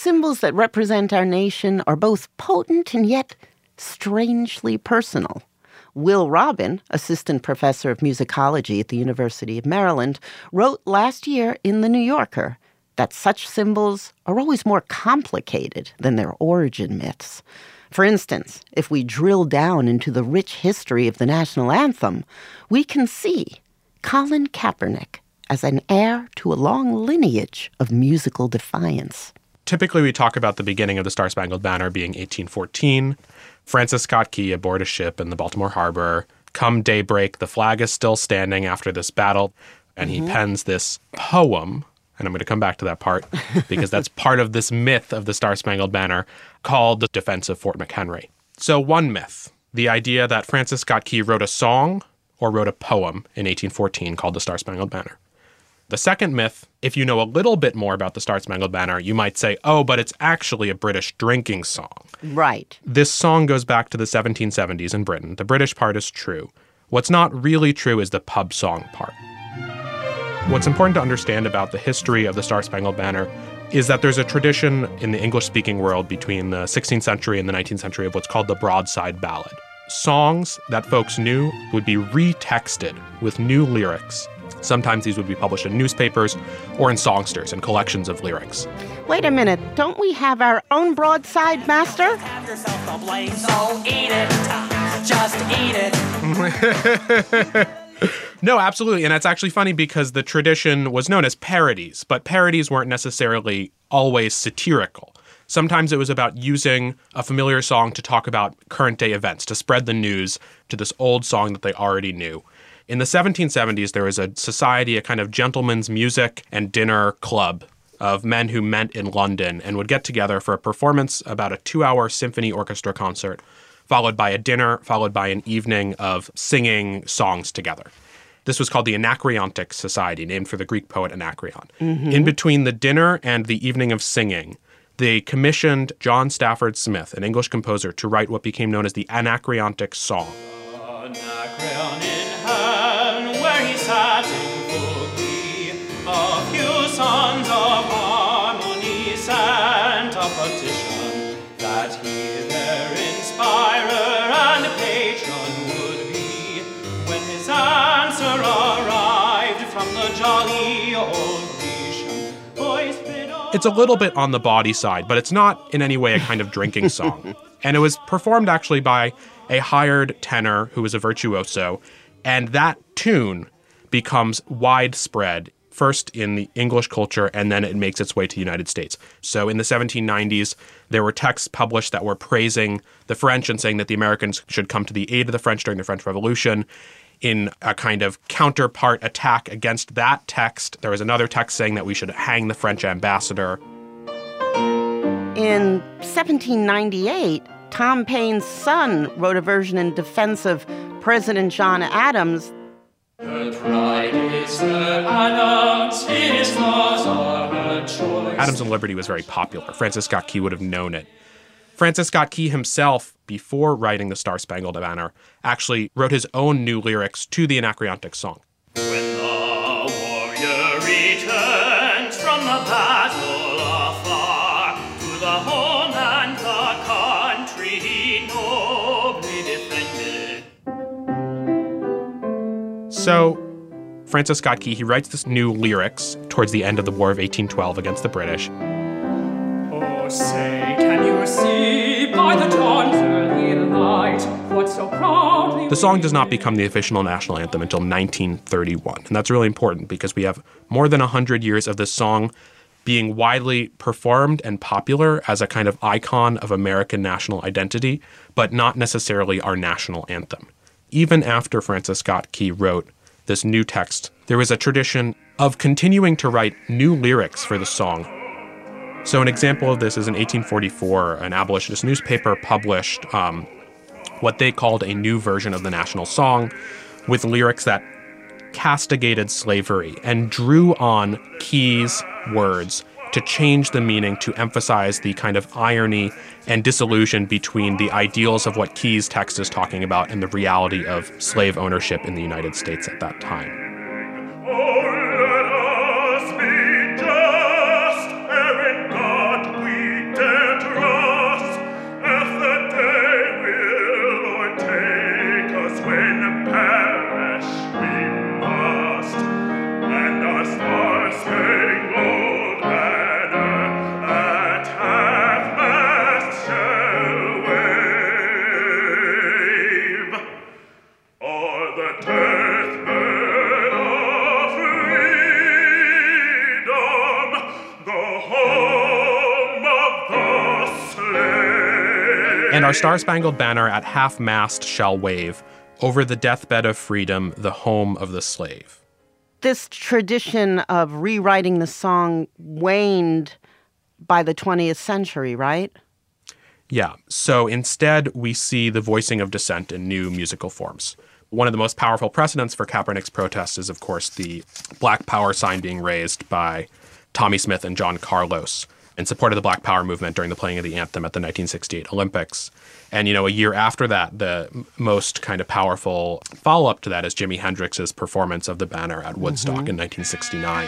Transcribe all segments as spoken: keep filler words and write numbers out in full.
symbols that represent our nation are both potent and yet strangely personal. Will Robin, assistant professor of musicology at the University of Maryland, wrote last year in The New Yorker that such symbols are always more complicated than their origin myths. For instance, if we drill down into the rich history of the national anthem, we can see Colin Kaepernick as an heir to a long lineage of musical defiance. Typically, we talk about the beginning of the Star-Spangled Banner being eighteen fourteen. Francis Scott Key aboard a ship in the Baltimore Harbor. Come daybreak, the flag is still standing after this battle, and mm-hmm. he pens this poem, and I'm going to come back to that part, because that's part of this myth of the Star-Spangled Banner, called The Defense of Fort McHenry. So one myth, the idea that Francis Scott Key wrote a song or wrote a poem in eighteen fourteen called The Star-Spangled Banner. The second myth, if you know a little bit more about the Star-Spangled Banner, you might say, oh, but it's actually a British drinking song. Right. This song goes back to the seventeen seventies in Britain. The British part is true. What's not really true is the pub song part. What's important to understand about the history of the Star-Spangled Banner is that there's a tradition in the English-speaking world between the sixteenth century and the nineteenth century of what's called the broadside ballad. Songs that folks knew would be retexted with new lyrics. Sometimes these would be published in newspapers or in songsters and collections of lyrics. Wait a minute, don't we have our own broadside master? Have yourself the blame, so eat it. Just eat it. No, absolutely. And that's actually funny because the tradition was known as parodies, but parodies weren't necessarily always satirical. Sometimes it was about using a familiar song to talk about current day events, to spread the news to this old song that they already knew. In the seventeen seventies, there was a society, a kind of gentleman's music and dinner club of men who met in London and would get together for a performance, about a two-hour symphony orchestra concert, followed by a dinner, followed by an evening of singing songs together. This was called the Anacreontic Society, named for the Greek poet Anacreon. Mm-hmm. In between the dinner and the evening of singing, they commissioned John Stafford Smith, an English composer, to write what became known as the Anacreontic Song. Anacreon in hand, where he sat in full glee, a few sons of harmony sent a petition that he their inspirer and patron would be. When his answer arrived from the jolly old Grecian, boys bid on... It's a little bit on the bawdy side, but it's not in any way a kind of drinking song. And it was performed actually by a hired tenor who was a virtuoso, and that tune becomes widespread, first in the English culture, and then it makes its way to the United States. So in the seventeen nineties, there were texts published that were praising the French and saying that the Americans should come to the aid of the French during the French Revolution. In a kind of counterpart attack against that text, there was another text saying that we should hang the French ambassador. In seventeen ninety-eight, Tom Paine's son wrote a version in defense of President John Adams. Her pride is her Adams, his laws are her choice. Adams and Liberty was very popular. Francis Scott Key would have known it. Francis Scott Key himself, before writing the Star-Spangled Banner, actually wrote his own new lyrics to the Anacreontic song. When the warrior returns from the battle afar, to the home and the country he nobly defended. So, Francis Scott Key, he writes this new lyrics towards the end of the War of eighteen twelve against the British. Oh, say, can you see by the dawn's early light what so proudly... The song does not become the official national anthem until nineteen thirty-one. And that's really important because we have more than one hundred years of this song being widely performed and popular as a kind of icon of American national identity, but not necessarily our national anthem. Even after Francis Scott Key wrote this new text, there was a tradition of continuing to write new lyrics for the song. So an example of this is in eighteen forty-four, an abolitionist newspaper published um, what they called a new version of the national song with lyrics that castigated slavery and drew on Key's words to change the meaning, to emphasize the kind of irony and disillusion between the ideals of what Key's text is talking about and the reality of slave ownership in the United States at that time. Oh, let us be just, and in God we And our Star-Spangled Banner at half-mast shall wave over the deathbed of freedom, the home of the slave. This tradition of rewriting the song waned by the twentieth century, right? Yeah. So instead, we see the voicing of dissent in new musical forms. One of the most powerful precedents for Kaepernick's protest is, of course, the Black Power sign being raised by Tommy Smith and John Carlos in support of the Black Power movement during the playing of the anthem at the nineteen sixty-eight Olympics. And, you know, a year after that, the most kind of powerful follow-up to that is Jimi Hendrix's performance of the banner at Woodstock mm-hmm. in nineteen sixty-nine.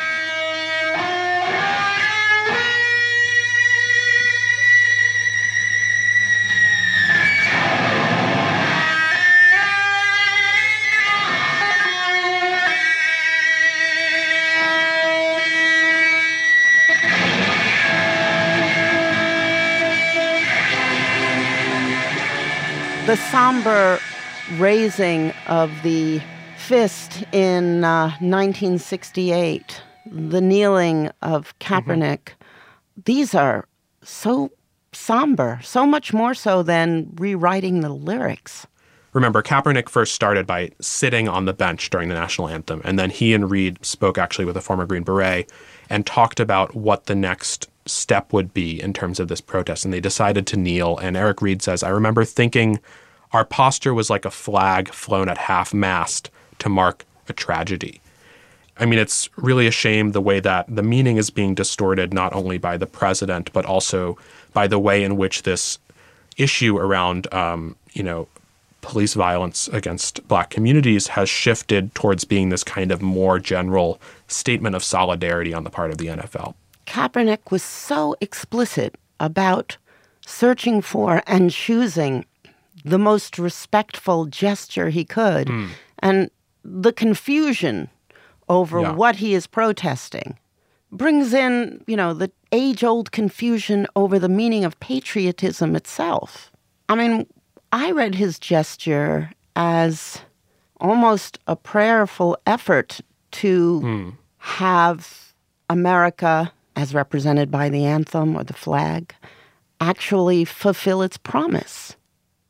The somber raising of the fist in uh, nineteen sixty-eight, the kneeling of Kaepernick, mm-hmm. these are so somber, so much more so than rewriting the lyrics. Remember, Kaepernick first started by sitting on the bench during the national anthem, and then he and Reed spoke actually with a former Green Beret and talked about what the next step would be in terms of this protest, and they decided to kneel. And Eric Reed says, I remember thinking our posture was like a flag flown at half-mast to mark a tragedy. I mean, it's really a shame the way that the meaning is being distorted not only by the president, but also by the way in which this issue around, um, you know, police violence against Black communities has shifted towards being this kind of more general statement of solidarity on the part of the N F L. Kaepernick was so explicit about searching for and choosing the most respectful gesture he could. Mm. And the confusion over yeah. what he is protesting brings in, you know, the age-old confusion over the meaning of patriotism itself. I mean, I read his gesture as almost a prayerful effort to mm. have America, as represented by the anthem or the flag, actually fulfill its promise.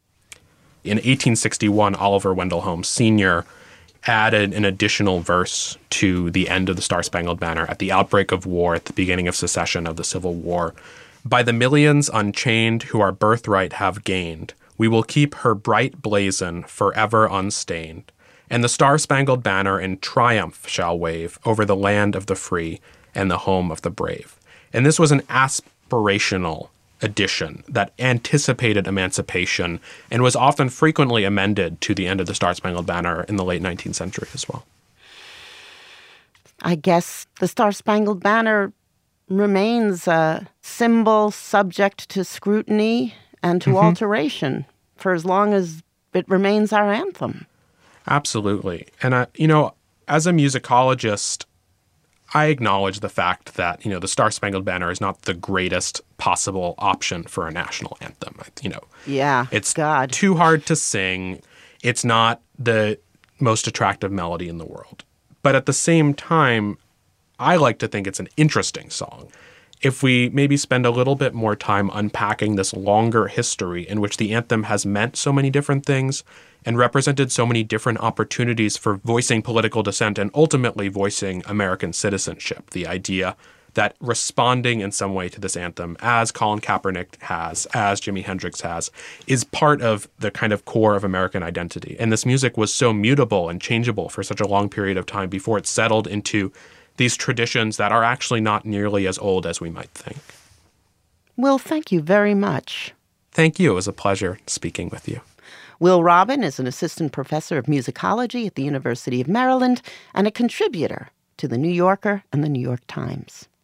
In eighteen sixty-one, Oliver Wendell Holmes Senior added an additional verse to the end of the Star-Spangled Banner at the outbreak of war, at the beginning of secession of the Civil War. By the millions unchained who our birthright have gained, we will keep her bright blazon forever unstained. And the Star-Spangled Banner in triumph shall wave over the land of the free and the home of the brave. And this was an aspirational addition that anticipated emancipation and was often frequently amended to the end of the Star-Spangled Banner in the late nineteenth century as well. I guess the Star-Spangled Banner remains a symbol subject to scrutiny and to mm-hmm. alteration for as long as it remains our anthem. Absolutely. And, uh, you know, as a musicologist, I acknowledge the fact that, you know, the Star-Spangled Banner is not the greatest possible option for a national anthem. You know, yeah, it's God. too hard to sing. It's not the most attractive melody in the world. But at the same time, I like to think it's an interesting song. If we maybe spend a little bit more time unpacking this longer history in which the anthem has meant so many different things and represented so many different opportunities for voicing political dissent and ultimately voicing American citizenship, the idea that responding in some way to this anthem, as Colin Kaepernick has, as Jimi Hendrix has, is part of the kind of core of American identity. And this music was so mutable and changeable for such a long period of time before it settled into these traditions that are actually not nearly as old as we might think. Will, thank you very much. Thank you. It was a pleasure speaking with you. Will Robin is an assistant professor of musicology at the University of Maryland and a contributor to The New Yorker and The New York Times.